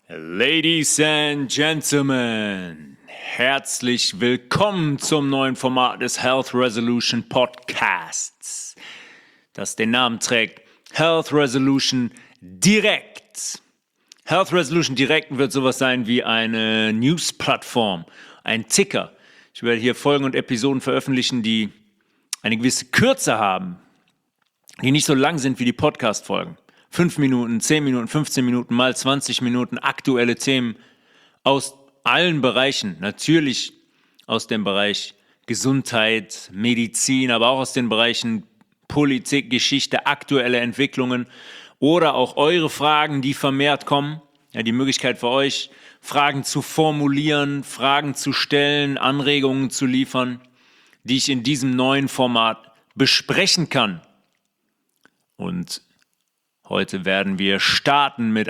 Ladies and Gentlemen, herzlich willkommen zum neuen Format des Health Resolution Podcasts, das den Namen trägt Health Resolution Direkt. Health Resolution Direkt wird sowas sein wie eine News-Plattform, ein Ticker. Ich werde hier Folgen und Episoden veröffentlichen, die eine gewisse Kürze haben, die nicht so lang sind wie die Podcast-Folgen. 5 Minuten, 10 Minuten, 15 Minuten, mal 20 Minuten, aktuelle Themen aus allen Bereichen. Natürlich aus dem Bereich Gesundheit, Medizin, aber auch aus den Bereichen Politik, Geschichte, aktuelle Entwicklungen oder auch eure Fragen, die vermehrt kommen. Ja, die Möglichkeit für euch, Fragen zu formulieren, Fragen zu stellen, Anregungen zu liefern, die ich in diesem neuen Format besprechen kann. Und heute werden wir starten mit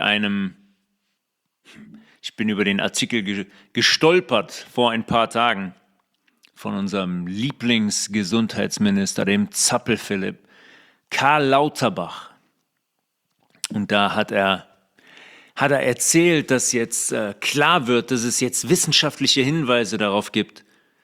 ich bin über den Artikel gestolpert vor ein paar Tagen von unserem Lieblingsgesundheitsminister, dem Zappel-Philipp, Karl Lauterbach. Und da hat er erzählt, dass jetzt klar wird, dass es jetzt wissenschaftliche Hinweise darauf gibt,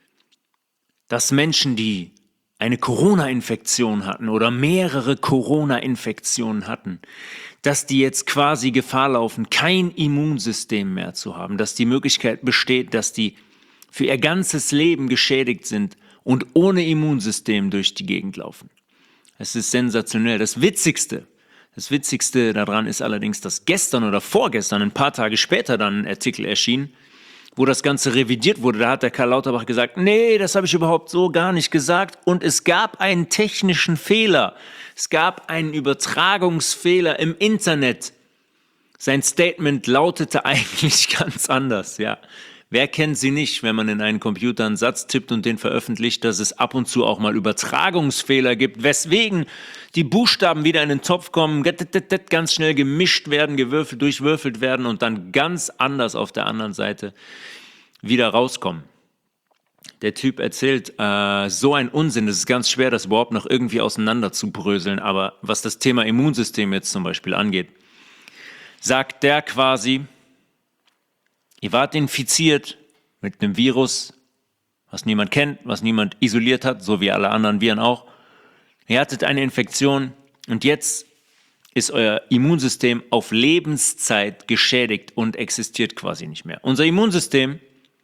dass Menschen, die eine Corona-Infektion hatten oder mehrere Corona-Infektionen hatten, dass die jetzt quasi Gefahr laufen, kein Immunsystem mehr zu haben, dass die Möglichkeit besteht, dass die für ihr ganzes Leben geschädigt sind und ohne Immunsystem durch die Gegend laufen. Es ist sensationell. Das Witzigste daran ist allerdings, dass gestern oder vorgestern, ein paar Tage später dann ein Artikel erschien, wo das Ganze revidiert wurde. Da hat der Karl Lauterbach gesagt, nee, das habe ich überhaupt so gar nicht gesagt. Und es gab einen technischen Fehler. Es gab einen Übertragungsfehler im Internet. Sein Statement lautete eigentlich ganz anders, ja. Wer kennt sie nicht, wenn man in einen Computer einen Satz tippt und den veröffentlicht, dass es ab und zu auch mal Übertragungsfehler gibt, weswegen die Buchstaben wieder in den Topf kommen, ganz schnell gemischt werden, durchwürfelt werden und dann ganz anders auf der anderen Seite wieder rauskommen. Der Typ erzählt so einen Unsinn, es ist ganz schwer, das überhaupt noch irgendwie auseinander zu bröseln, aber was das Thema Immunsystem jetzt zum Beispiel angeht, sagt der quasi, ihr wart infiziert mit einem Virus, was niemand kennt, was niemand isoliert hat, so wie alle anderen Viren auch. Ihr hattet eine Infektion und jetzt ist euer Immunsystem auf Lebenszeit geschädigt und existiert quasi nicht mehr. Unser Immunsystem,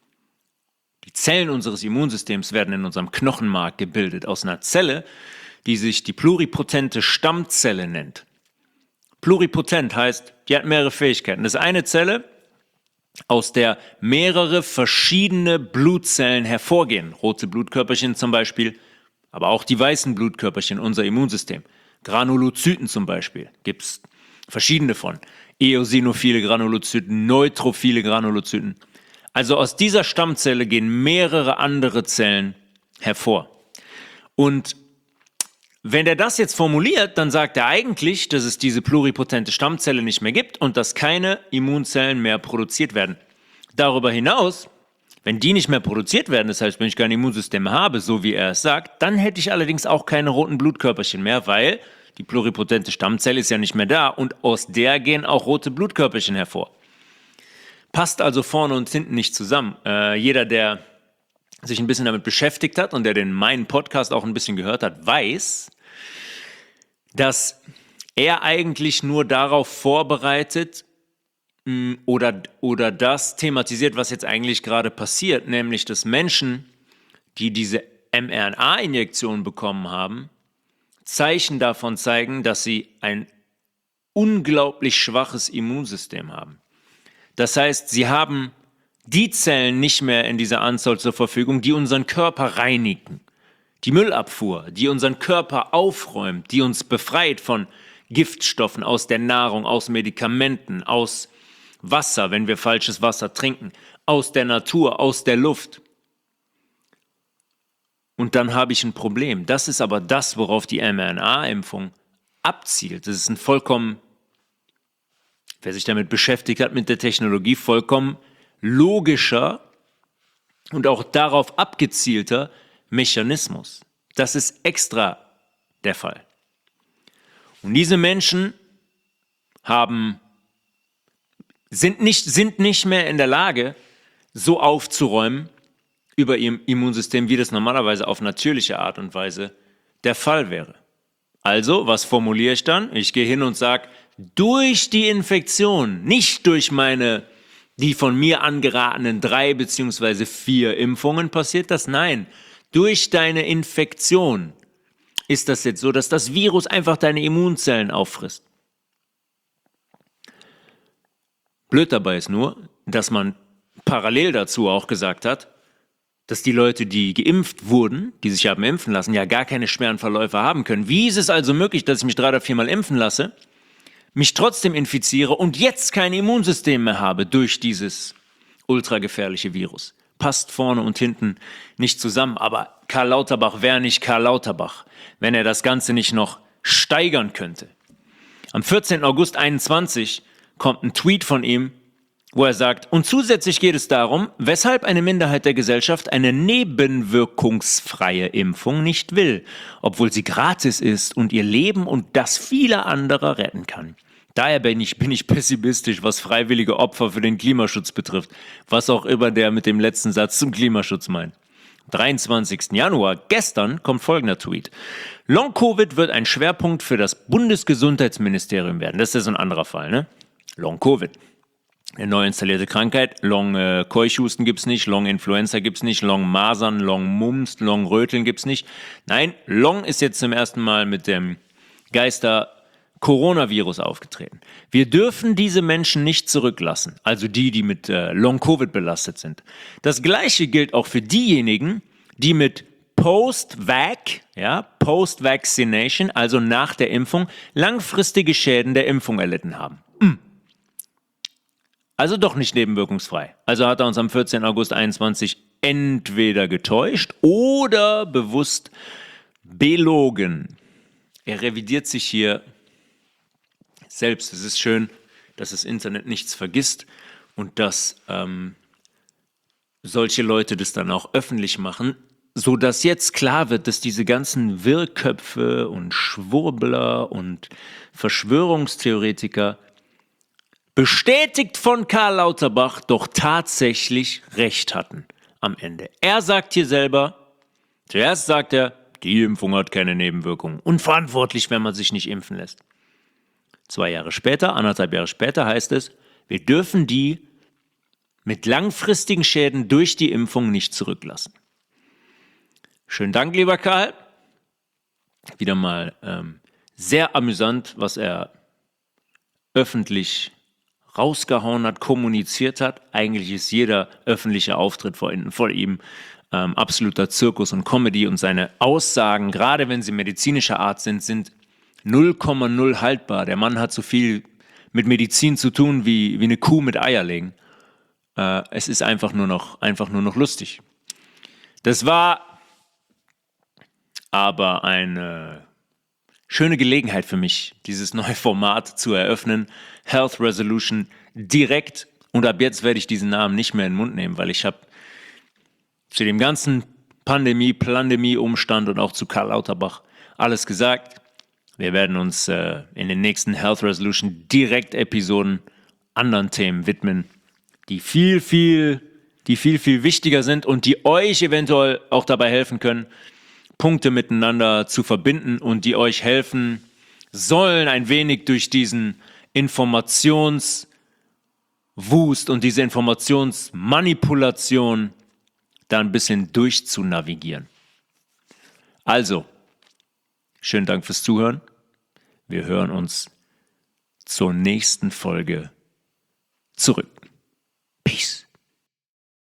die Zellen unseres Immunsystems werden in unserem Knochenmark gebildet aus einer Zelle, die sich die pluripotente Stammzelle nennt. Pluripotent heißt, die hat mehrere Fähigkeiten. Das ist eine Zelle, aus der mehrere verschiedene Blutzellen hervorgehen. Rote Blutkörperchen zum Beispiel, aber auch die weißen Blutkörperchen, unser Immunsystem. Granulozyten zum Beispiel, gibt es verschiedene von. Eosinophile Granulozyten, neutrophile Granulozyten. Also aus dieser Stammzelle gehen mehrere andere Zellen hervor. Und wenn er das jetzt formuliert, dann sagt er eigentlich, dass es diese pluripotente Stammzelle nicht mehr gibt und dass keine Immunzellen mehr produziert werden. Darüber hinaus, wenn die nicht mehr produziert werden, das heißt, wenn ich kein Immunsystem habe, so wie er es sagt, dann hätte ich allerdings auch keine roten Blutkörperchen mehr, weil die pluripotente Stammzelle ist ja nicht mehr da und aus der gehen auch rote Blutkörperchen hervor. Passt also vorne und hinten nicht zusammen. Jeder, der sich ein bisschen damit beschäftigt hat und der meinen Podcast auch ein bisschen gehört hat, weiß, dass er eigentlich nur darauf vorbereitet oder das thematisiert, was jetzt eigentlich gerade passiert, nämlich dass Menschen, die diese mRNA-Injektion bekommen haben, Zeichen davon zeigen, dass sie ein unglaublich schwaches Immunsystem haben. Das heißt, sie haben die Zellen nicht mehr in dieser Anzahl zur Verfügung, die unseren Körper reinigen. Die Müllabfuhr, die unseren Körper aufräumt, die uns befreit von Giftstoffen aus der Nahrung, aus Medikamenten, aus Wasser, wenn wir falsches Wasser trinken, aus der Natur, aus der Luft. Und dann habe ich ein Problem. Das ist aber das, worauf die mRNA-Impfung abzielt. Das ist ein vollkommen, wer sich damit beschäftigt hat, mit der Technologie, vollkommen logischer und auch darauf abgezielter Mechanismus. Das ist extra der Fall. Und diese Menschen haben sind nicht mehr in der Lage, so aufzuräumen über ihr Immunsystem, wie das normalerweise auf natürliche Art und Weise der Fall wäre. Also, was formuliere ich dann? Ich gehe hin und sage, durch die Infektion, nicht durch die von mir angeratenen 3 bzw. 4 Impfungen passiert das, nein, durch deine Infektion ist das jetzt so, dass das Virus einfach deine Immunzellen auffrisst. Blöd dabei ist nur, dass man parallel dazu auch gesagt hat, dass die Leute, die geimpft wurden, die sich haben impfen lassen, ja gar keine schweren Verläufe haben können. Wie ist es also möglich, dass ich mich 3 oder 4 Mal impfen lasse, mich trotzdem infiziere und jetzt kein Immunsystem mehr habe durch dieses ultragefährliche Virus? Passt vorne und hinten nicht zusammen. Aber Karl Lauterbach wäre nicht Karl Lauterbach, wenn er das Ganze nicht noch steigern könnte. Am 14. August 2021 kommt ein Tweet von ihm, wo er sagt, und zusätzlich geht es darum, weshalb eine Minderheit der Gesellschaft eine nebenwirkungsfreie Impfung nicht will, obwohl sie gratis ist und ihr Leben und das vieler anderer retten kann. Daher bin ich pessimistisch, was freiwillige Opfer für den Klimaschutz betrifft, was auch immer der mit dem letzten Satz zum Klimaschutz meint. 23. Januar, gestern, kommt folgender Tweet. Long-Covid wird ein Schwerpunkt für das Bundesgesundheitsministerium werden. Das ist ja so ein anderer Fall, ne? Long-Covid. Eine neu installierte Krankheit. Long-Keuchhusten gibt's nicht, Long-Influenza gibt's nicht, Long-Masern, Long-Mumps, Long-Röteln gibt's nicht. Nein, Long ist jetzt zum ersten Mal mit dem Geister-Coronavirus aufgetreten. Wir dürfen diese Menschen nicht zurücklassen, also die mit Long-Covid belastet sind. Das Gleiche gilt auch für diejenigen, die mit Post-Vaccination, also nach der Impfung, langfristige Schäden der Impfung erlitten haben. Also doch nicht nebenwirkungsfrei. Also hat er uns am 14. August 2021 entweder getäuscht oder bewusst belogen. Er revidiert sich hier selbst. Es ist schön, dass das Internet nichts vergisst und dass solche Leute das dann auch öffentlich machen, sodass jetzt klar wird, dass diese ganzen Wirrköpfe und Schwurbler und Verschwörungstheoretiker bestätigt von Karl Lauterbach doch tatsächlich recht hatten am Ende. Er sagt hier selber, zuerst sagt er, die Impfung hat keine Nebenwirkungen. Unverantwortlich, wenn man sich nicht impfen lässt. 2 Jahre später, 1,5 Jahre später heißt es, wir dürfen die mit langfristigen Schäden durch die Impfung nicht zurücklassen. Schönen Dank, lieber Karl. Wieder mal sehr amüsant, was er öffentlich rausgehauen hat, kommuniziert hat. Eigentlich ist jeder öffentliche Auftritt vor ihm absoluter Zirkus und Comedy und seine Aussagen, gerade wenn sie medizinischer Art sind 0,0 haltbar. Der Mann hat so viel mit Medizin zu tun wie eine Kuh mit Eierlegen. Es ist einfach nur noch lustig. Das war aber eine schöne Gelegenheit für mich, dieses neue Format zu eröffnen. Health Resolution direkt. Und ab jetzt werde ich diesen Namen nicht mehr in den Mund nehmen, weil ich habe zu dem ganzen Pandemie-Umstand und auch zu Karl Lauterbach alles gesagt. Wir werden uns in den nächsten Health Resolution direkt Episoden anderen Themen widmen, die viel, viel wichtiger sind und die euch eventuell auch dabei helfen können, Punkte miteinander zu verbinden und die euch helfen sollen, ein wenig durch diesen Informationswust und diese Informationsmanipulation da ein bisschen durchzunavigieren. Also, schönen Dank fürs Zuhören. Wir hören uns zur nächsten Folge zurück.